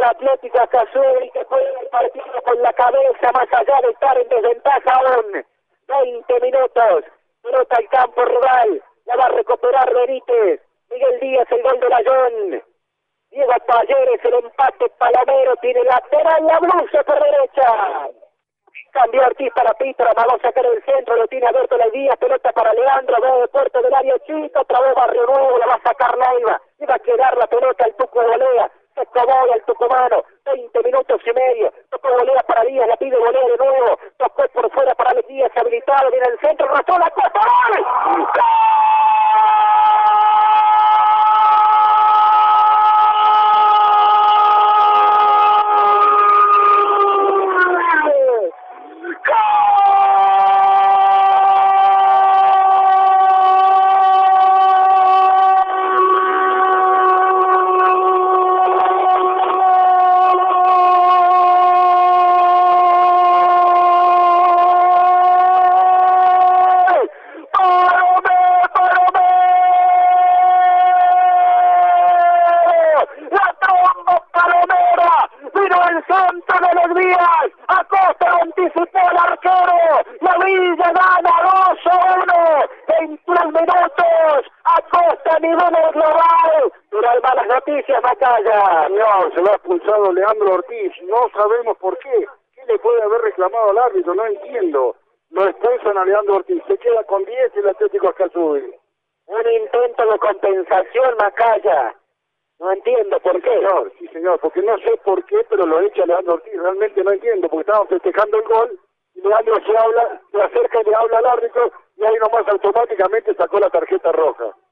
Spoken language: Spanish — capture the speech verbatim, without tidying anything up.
al Atlético Azul, que juega el partido con la cabeza más allá de estar en desventaja aún. veinte minutos, pelota al campo rival, la va a recuperar Benítez. Miguel Díaz, el gol de Layón. Diego Talleres, el empate. Palomero tiene lateral, la blusa por derecha. Cambió Ortiz para Pitra, va a sacar el centro, lo tiene abierto la Díaz, pelota para Leandro, va de puerto del área chica, otra vez Barrio Nuevo, la va a sacar Leiva, iba a quedar la pelota al Tuco Volea, tocó bola al tucumano, veinte minutos y medio, tocó Volea para Díaz, la pide Volea de nuevo, tocó por fuera para Alex Díaz, habilitado, viene el centro, rozó la copa, ¡gol! ¡Gol! Señor, se lo ha expulsado Leandro Ortiz, no sabemos por qué. ¿Qué le puede haber reclamado al árbitro? No entiendo. Lo expulsan a Leandro Ortiz, se queda con diez el Atlético Azul. Un intento de compensación, Macaya. No entiendo por qué. Señor, sí señor, porque no sé por qué, pero lo echa Leandro Ortiz, realmente no entiendo, porque estaban festejando el gol, y Leandro se habla, se acerca y le habla al árbitro, y ahí nomás automáticamente sacó la tarjeta roja.